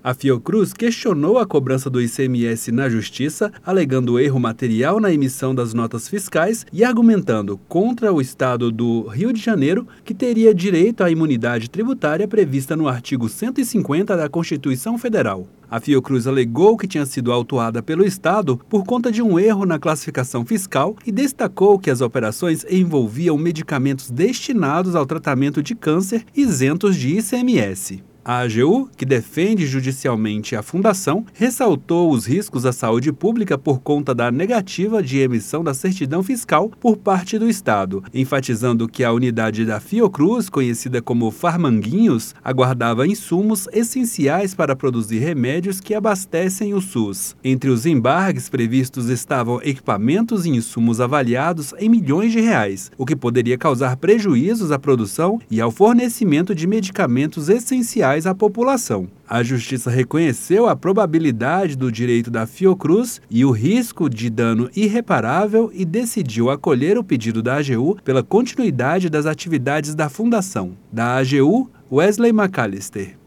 A Fiocruz questionou a cobrança do ICMS na Justiça, alegando erro material na emissão das notas fiscais e argumentando contra o Estado do Rio de Janeiro, que teria direito à imunidade tributária prevista no artigo 150 da Constituição Federal. A Fiocruz alegou que tinha sido autuada pelo Estado por conta de um erro na classificação fiscal e destacou que as operações envolviam medicamentos destinados ao tratamento de câncer isentos de ICMS. A AGU, que defende judicialmente a fundação, ressaltou os riscos à saúde pública por conta da negativa de emissão da certidão fiscal por parte do Estado, enfatizando que a unidade da Fiocruz, conhecida como Farmanguinhos, aguardava insumos essenciais para produzir remédios que abastecem o SUS. Entre os embargues previstos estavam equipamentos e insumos avaliados em milhões de reais, o que poderia causar prejuízos à produção e ao fornecimento de medicamentos essenciais à população. A Justiça reconheceu a probabilidade do direito da Fiocruz e o risco de dano irreparável e decidiu acolher o pedido da AGU pela continuidade das atividades da Fundação. Da AGU, Wesley McAllister.